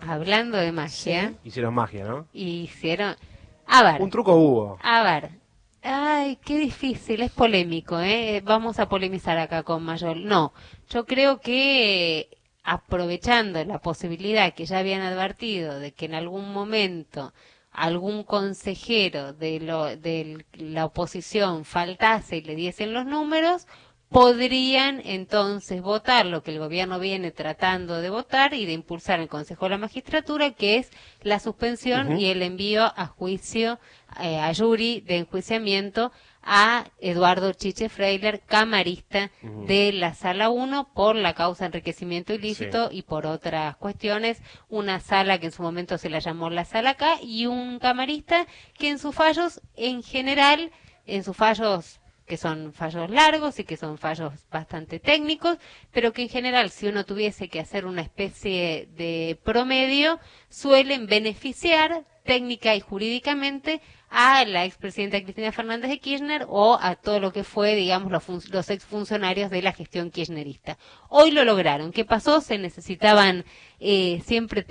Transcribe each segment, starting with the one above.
hablando de magia, Sí. Hicieron magia, ¿no? hicieron... A ver, Un truco hubo. a ver. Ay, qué difícil, es polémico, ¿eh? Vamos a polemizar acá con Mayol. No, yo creo que aprovechando la posibilidad que ya habían advertido de que en algún momento algún consejero de la oposición faltase y le diesen los números, podrían entonces votar lo que el gobierno viene tratando de votar y de impulsar en el Consejo de la Magistratura, que es la suspensión y el envío a juicio, a jury de enjuiciamiento a Eduardo Chiche Freiler, camarista de la Sala 1, por la causa de enriquecimiento ilícito y por otras cuestiones. Una sala que en su momento se la llamó la Sala K, y un camarista que en sus fallos, en general, en sus fallos que son fallos largos y que son fallos bastante técnicos, pero que en general, si uno tuviese que hacer una especie de promedio, suelen beneficiar técnica y jurídicamente a la expresidenta Cristina Fernández de Kirchner o a todo lo que fue, digamos, los exfuncionarios de la gestión kirchnerista. Hoy lo lograron. ¿Qué pasó? Se necesitaban siempre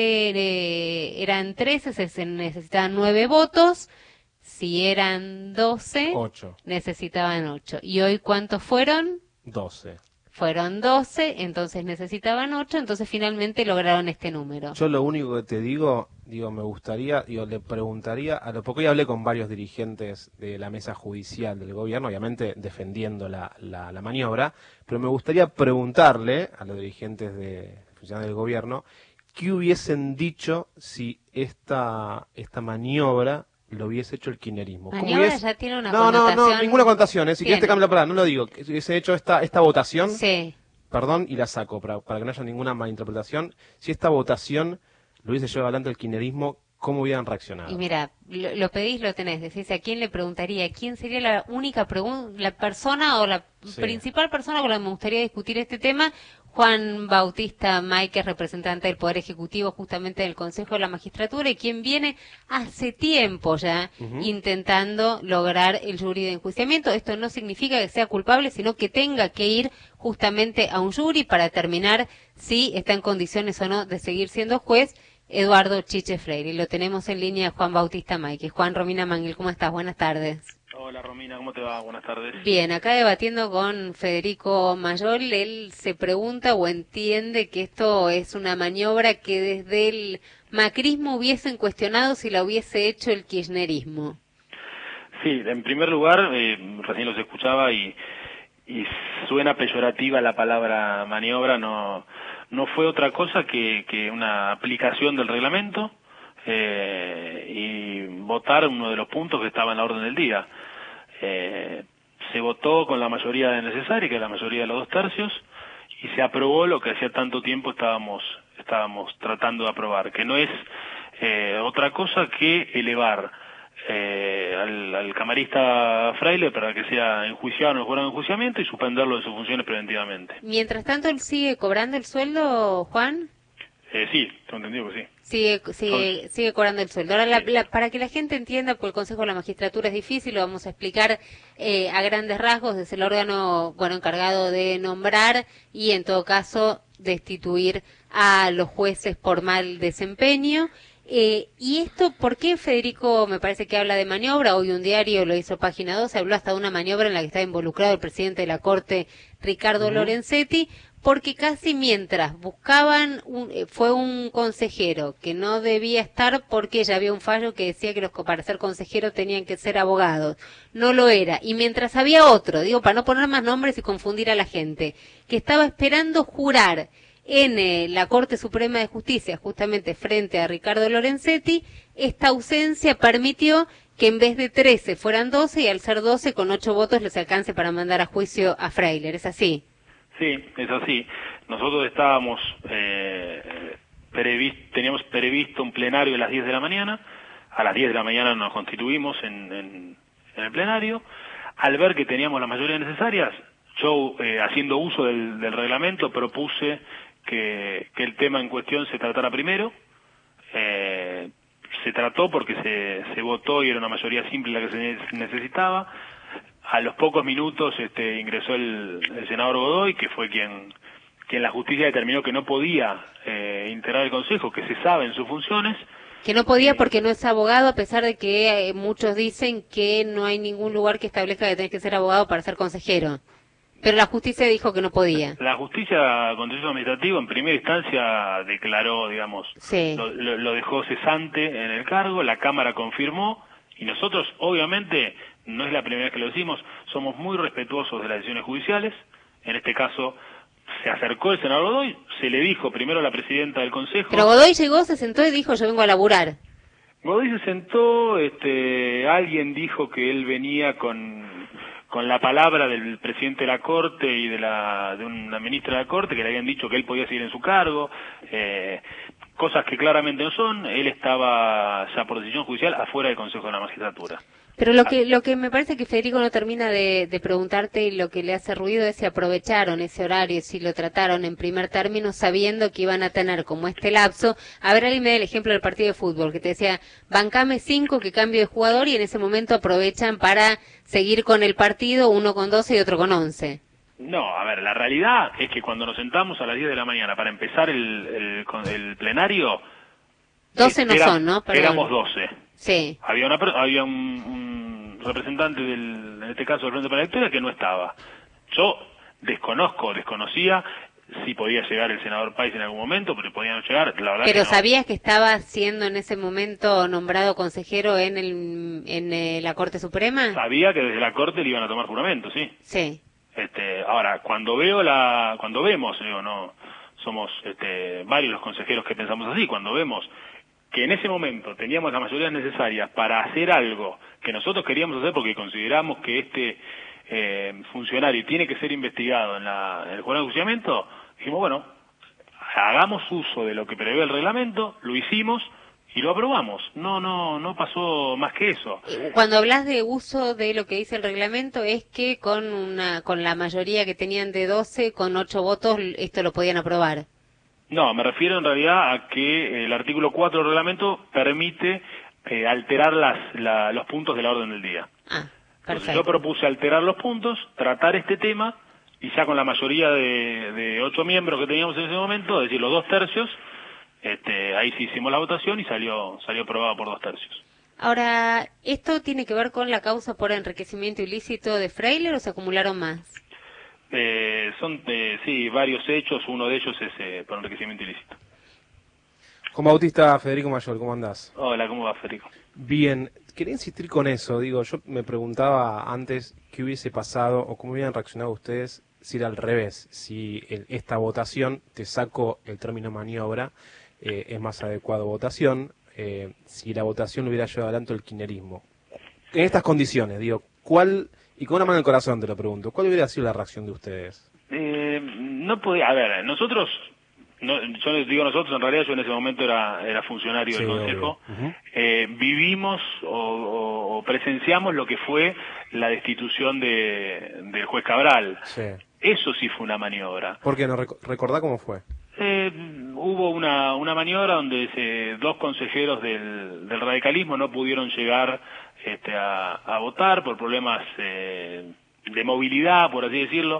13, eran 13, se necesitaban 9 votos. Si eran 12, 8. necesitaban 8. ¿Y hoy cuántos fueron? 12. Fueron 12, entonces necesitaban 8, entonces finalmente lograron este número. Yo lo único que te digo, me gustaría, le preguntaría, porque hoy hablé con varios dirigentes de la mesa judicial del gobierno, obviamente defendiendo la maniobra, pero me gustaría preguntarle a los dirigentes funcionarios del gobierno qué hubiesen dicho si esta maniobra lo hubiese hecho el kirchnerismo. Maniobra ya tiene una No, connotación... ninguna connotación, si querés te cambio la palabra, no lo digo, que hubiese hecho esta votación, sí. Perdón, y la saco para que no haya ninguna malinterpretación, si esta votación lo hubiese llevado adelante el kirchnerismo, ¿cómo hubieran reaccionado? Y mira, lo pedís, lo tenés, decís, ¿a quién le preguntaría? ¿Quién sería la única la persona o la principal persona con la que me gustaría discutir este tema? Juan Bautista Máiquez, representante del Poder Ejecutivo justamente del Consejo de la Magistratura, y quien viene hace tiempo ya intentando lograr el jury de enjuiciamiento. Esto no significa que sea culpable, sino que tenga que ir justamente a un jury para determinar si está en condiciones o no de seguir siendo juez. Eduardo Chiche Freire, y lo tenemos en línea Juan Bautista Máiquez. Juan, Romina Mangel, ¿cómo estás? Buenas tardes. Hola Romina, ¿cómo te va? Buenas tardes. Bien, acá debatiendo con Federico Mayol, él se pregunta o entiende que esto es una maniobra que desde el macrismo hubiesen cuestionado si la hubiese hecho el kirchnerismo. Sí, en primer lugar, recién los escuchaba y suena peyorativa la palabra maniobra, no fue otra cosa que una aplicación del reglamento y votar uno de los puntos que estaba en la orden del día. Se votó con la mayoría necesaria, que es la mayoría de los 2/3, y se aprobó lo que hacía tanto tiempo estábamos tratando de aprobar, que no es otra cosa que elevar al camarista Fraile para que sea enjuiciado en el jurado de enjuiciamiento y suspenderlo de sus funciones preventivamente. Mientras tanto, ¿él sigue cobrando el sueldo, Juan? Sí, tengo entendido que sí. Sigue cobrando el sueldo. Ahora, para que la gente entienda, porque el Consejo de la Magistratura es difícil, lo vamos a explicar a grandes rasgos. Es el órgano encargado de nombrar y, en todo caso, destituir a los jueces por mal desempeño. Y esto, ¿por qué Federico me parece que habla de maniobra? Hoy un diario lo hizo Página 12, habló hasta de una maniobra en la que está involucrado el presidente de la Corte, Ricardo Lorenzetti, porque casi mientras buscaban, fue un consejero que no debía estar porque ya había un fallo que decía que para ser consejero tenían que ser abogados. No lo era. Y mientras había otro, para no poner más nombres y confundir a la gente, que estaba esperando jurar en la Corte Suprema de Justicia, justamente frente a Ricardo Lorenzetti, esta ausencia permitió que en vez de 13 fueran 12 y al ser 12 con 8 votos les alcance para mandar a juicio a Freiler. ¿Es así? Sí, es así. Nosotros estábamos, teníamos previsto un plenario a las 10 de la mañana. A las 10 de la mañana nos constituimos en el plenario. Al ver que teníamos la mayoría necesarias, yo, haciendo uso del reglamento, propuse que el tema en cuestión se tratara primero. Se trató porque se votó y era una mayoría simple la que se necesitaba. A los pocos minutos ingresó el senador Godoy, que fue quien quien la justicia determinó que no podía integrar el Consejo, que cesaba en sus funciones. Que no podía porque no es abogado, a pesar de que muchos dicen que no hay ningún lugar que establezca que tenés que ser abogado para ser consejero. Pero la justicia dijo que no podía. La justicia contencioso administrativo en primera instancia declaró, digamos, Sí. lo dejó cesante en el cargo, la Cámara confirmó, y nosotros, obviamente, no es la primera vez que lo decimos, somos muy respetuosos de las decisiones judiciales. En este caso, se acercó el senador Godoy, se le dijo primero a la presidenta del Consejo. Pero Godoy llegó, se sentó y dijo, yo vengo a laburar. Godoy se sentó, alguien dijo que él venía con la palabra del presidente de la Corte y de una ministra de la Corte, que le habían dicho que él podía seguir en su cargo, cosas que claramente no son. Él estaba ya por decisión judicial afuera del Consejo de la Magistratura. Pero lo que me parece que Federico no termina de preguntarte, y lo que le hace ruido es si aprovecharon ese horario, si lo trataron en primer término sabiendo que iban a tener como este lapso. A ver, alguien me da el ejemplo del partido de fútbol, que te decía, bancame 5 que cambio de jugador, y en ese momento aprovechan para seguir con el partido, uno con 12 y otro con 11. No, a ver, la realidad es que cuando nos sentamos a las 10 de la mañana para empezar el plenario... 12 no son, ¿no? Perdón. Éramos 12. Sí. Había un representante en este caso del Frente para la Victoria que no estaba. Yo desconocía si podía llegar el senador Páez en algún momento, pero podía no llegar, la verdad. Pero que no. ¿sabías que estaba siendo en ese momento nombrado consejero en la Corte Suprema? Sabía que desde la Corte le iban a tomar juramento, sí. Sí. Ahora, cuando vemos, digo, no somos varios los consejeros que pensamos así, cuando vemos que en ese momento teníamos las mayorías necesarias para hacer algo que nosotros queríamos hacer porque consideramos que este funcionario tiene que ser investigado en el jurado de enjuiciamiento, dijimos, bueno, hagamos uso de lo que prevé el reglamento, lo hicimos y lo aprobamos. No pasó más que eso. Cuando hablas de uso de lo que dice el reglamento, es que con la mayoría que tenían de 12, con 8 votos, esto lo podían aprobar. No, me refiero en realidad a que el artículo 4 del reglamento permite alterar los puntos de la orden del día. Ah, perfecto. Entonces, yo propuse alterar los puntos, tratar este tema, y ya con la mayoría de 8 miembros que teníamos en ese momento, es decir, los 2/3, ahí sí hicimos la votación y salió aprobado por 2/3. Ahora, ¿esto tiene que ver con la causa por enriquecimiento ilícito de Freiler o se acumularon más? Son varios hechos, uno de ellos es por enriquecimiento ilícito. Juan Bautista, Federico Mayor, ¿cómo andás? Hola, ¿cómo va, Federico? Bien, quería insistir con eso, yo me preguntaba antes qué hubiese pasado o cómo hubieran reaccionado ustedes si era al revés, si esta votación, te saco el término maniobra, es más adecuado votación, si la votación lo hubiera llevado adelante el kirchnerismo. En estas condiciones, ¿cuál... Y con una mano en el corazón te lo pregunto, ¿cuál hubiera sido la reacción de ustedes? No podía, a ver, nosotros, yo les digo nosotros, en realidad yo en ese momento era funcionario del Consejo, vivimos o presenciamos lo que fue la destitución del juez Cabral. Sí. Eso sí fue una maniobra. ¿Por qué no recordá cómo fue? Hubo una maniobra donde 2 consejeros del radicalismo no pudieron llegar a votar por problemas de movilidad, por así decirlo,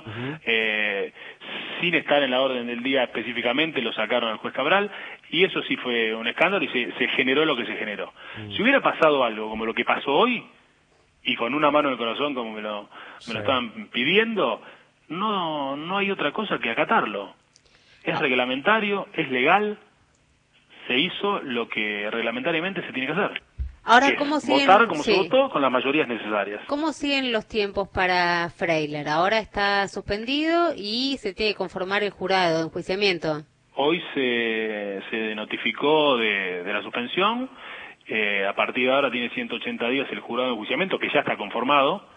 sin estar en la orden del día específicamente, lo sacaron al juez Cabral, y eso sí fue un escándalo y se generó lo que se generó. Si hubiera pasado algo como lo que pasó hoy, y con una mano en el corazón como me lo estaban pidiendo, no hay otra cosa que acatarlo. Es reglamentario, es legal, se hizo lo que reglamentariamente se tiene que hacer. Ahora, ¿cómo siguen? Votar como se votó con las mayorías necesarias. ¿Cómo siguen los tiempos para Freiler? Ahora está suspendido y se tiene que conformar el jurado de enjuiciamiento. Hoy se notificó de la suspensión. A partir de ahora tiene 180 días el jurado de enjuiciamiento, que ya está conformado,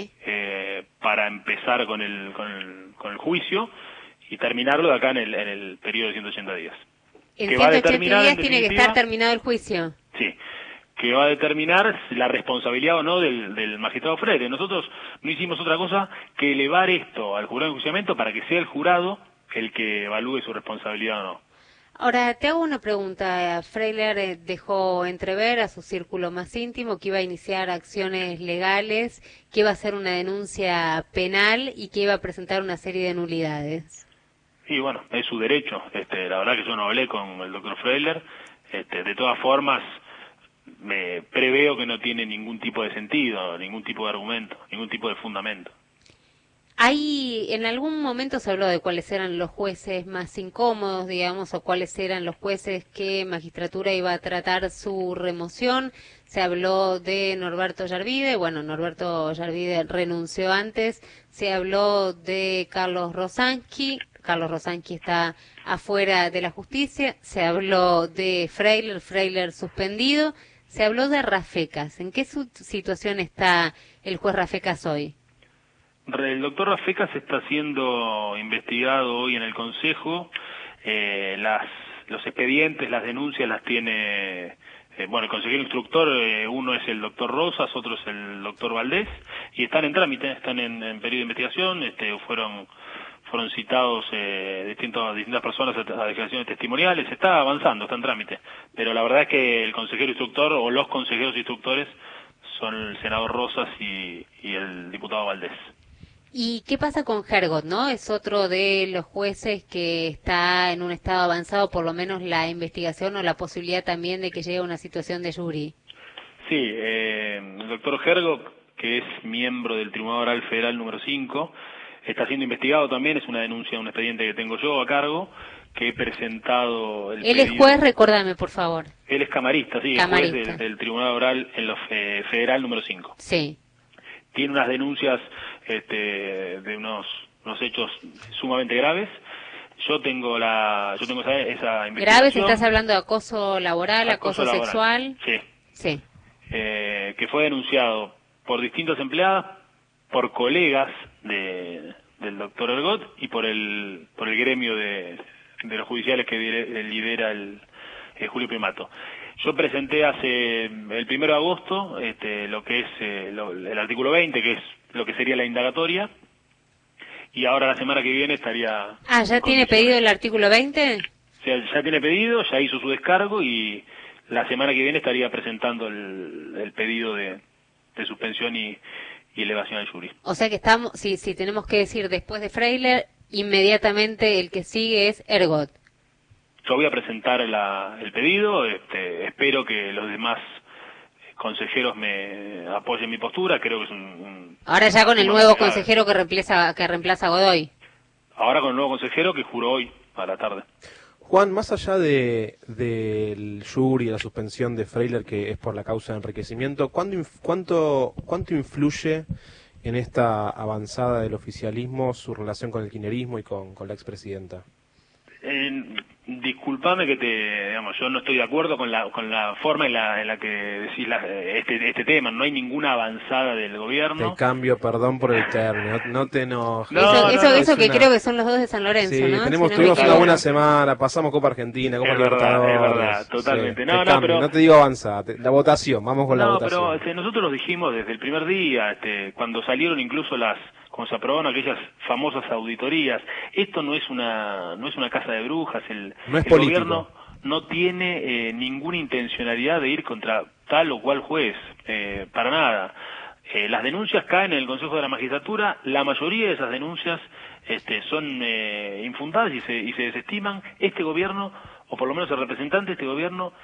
para empezar con el juicio y terminarlo de acá en el periodo de 180 días. En 180 días tiene que estar terminado el juicio. Sí, que va a determinar la responsabilidad o no del magistrado Freire. Nosotros no hicimos otra cosa que elevar esto al jurado de enjuiciamiento para que sea el jurado el que evalúe su responsabilidad o no. Ahora, te hago una pregunta. Freiler dejó entrever a su círculo más íntimo que iba a iniciar acciones legales, que iba a hacer una denuncia penal y que iba a presentar una serie de nulidades. Y bueno, es su derecho. La verdad que yo no hablé con el doctor Freiler. De todas formas, me preveo que no tiene ningún tipo de sentido, ningún tipo de argumento, ningún tipo de fundamento. En algún momento se habló de cuáles eran los jueces más incómodos, digamos, o cuáles eran los jueces que Magistratura iba a tratar su remoción. Se habló de Norberto Yarvide, bueno, Norberto Yarvide renunció antes. Se habló de Carlos Rosansky está afuera de la justicia. Se habló de Freiler suspendido. Se habló de Rafecas. ¿En qué situación está el juez Rafecas hoy? El doctor Rafecas está siendo investigado hoy en el Consejo. Los expedientes, las denuncias las tiene, el consejero instructor, uno es el doctor Rosas, otro es el doctor Valdés, y están en trámite, están en periodo de investigación. Fueron citados distintas personas a declaraciones testimoniales. Está avanzando, está en trámite, pero la verdad es que el consejero instructor o los consejeros instructores son el senador Rosas y el diputado Valdés. ¿Y qué pasa con Hergot, no? Es otro de los jueces que está en un estado avanzado, por lo menos la investigación o la posibilidad también de que llegue a una situación de jury. Sí, el doctor Hergot, que es miembro del Tribunal Oral Federal número 5, está siendo investigado también. Es una denuncia, un expediente que tengo yo a cargo, que he presentado. Él es juez, recuérdame, por favor. Él es camarista, sí, camarista. Es juez del Tribunal Oral en los Federal número 5. Sí. Tiene unas denuncias de unos hechos sumamente graves. Yo tengo esa investigación. ¿Graves? ¿Estás hablando de acoso laboral, acoso sexual? Sí. Sí. Que fue denunciado por distintas empleadas, por colegas del doctor Hergot y por el gremio de los judiciales que lidera el Julio Primato. Yo presenté el 1 de agosto lo que es el artículo 20, que es lo que sería la indagatoria, y ahora la semana que viene estaría... ¿Ya tiene pedido el artículo 20? O sea, ya tiene pedido, ya hizo su descargo, y la semana que viene estaría presentando el pedido de suspensión y elevación al jury. O sea que estamos, si tenemos que decir después de Freiler, inmediatamente el que sigue es Hergot. Yo voy a presentar el pedido, espero que los demás consejeros me apoyen mi postura. Creo que es ahora ya con el nuevo consejero que reemplaza a Godoy. Ahora con el nuevo consejero que juró hoy a la tarde. Juan, más allá del jury y la suspensión de Freiler, que es por la causa de enriquecimiento, ¿cuánto influye en esta avanzada del oficialismo su relación con el kirchnerismo y con la expresidenta? Disculpame que yo no estoy de acuerdo con la forma en la que decís este tema. No hay ninguna avanzada del gobierno. Te cambio, perdón por el término, no te enojes. Eso que creo que son los dos de San Lorenzo, sí, ¿no? Tuvimos una buena semana, pasamos Copa Argentina, Copa Libertadores. Es verdad, totalmente. Sí, pero no te digo avanzada, la votación, vamos con la votación. No, pero nosotros lo dijimos desde el primer día, cuando salieron incluso cuando se aprobaron aquellas famosas auditorías. Esto no es una casa de brujas. No es el político. Gobierno no tiene ninguna intencionalidad de ir contra tal o cual juez, para nada. Las denuncias caen en el Consejo de la Magistratura. La mayoría de esas denuncias son infundadas y se desestiman. Este gobierno, o por lo menos el representante de este gobierno,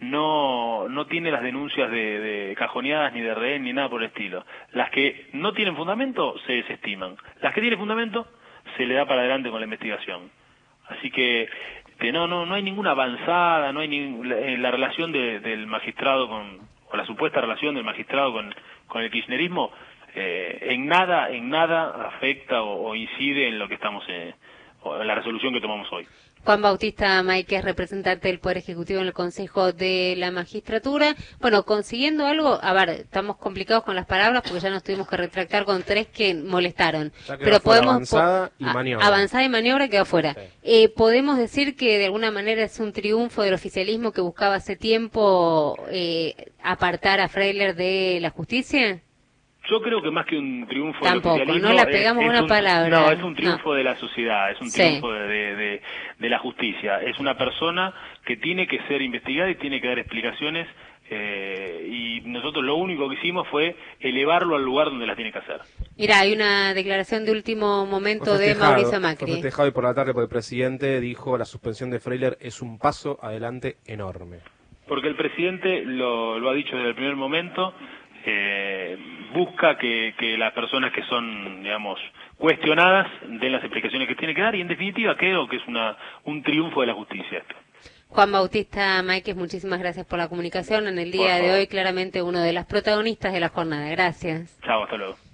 no tiene las denuncias de cajoneadas ni de rehén ni nada por el estilo. Las que no tienen fundamento se desestiman. Las que tienen fundamento se le da para adelante con la investigación. Así que no hay ninguna avanzada, no hay la relación del magistrado o la supuesta relación del magistrado con el kirchnerismo en nada afecta o incide en lo que estamos o en la resolución que tomamos hoy. Juan Bautista Maíquez, representante del Poder Ejecutivo en el Consejo de la Magistratura. Bueno, consiguiendo algo, estamos complicados con las palabras porque ya nos tuvimos que retractar con 3 que molestaron. Pero podemos avanzada y maniobra. Avanzada y maniobra quedó fuera. Sí. ¿Podemos decir que de alguna manera es un triunfo del oficialismo que buscaba hace tiempo apartar a Freiler de la justicia? Yo creo que más que un triunfo tampoco, del oficialismo... no la pegamos una palabra. No, es un triunfo de la sociedad, es un triunfo de la justicia. Es una persona que tiene que ser investigada y tiene que dar explicaciones y nosotros lo único que hicimos fue elevarlo al lugar donde las tiene que hacer. Mira, hay una declaración de último momento de Mauricio Macri. Fue festejado hoy por la tarde porque el presidente dijo la suspensión de Freiler es un paso adelante enorme. Porque el presidente lo ha dicho desde el primer momento, busca que las personas que son, digamos, cuestionadas den las explicaciones que tiene que dar, y en definitiva creo que es un triunfo de la justicia esto. Juan Bautista Máquez, muchísimas gracias por la comunicación en el día de hoy, claramente uno de las protagonistas de la jornada. Gracias. Chao, hasta luego.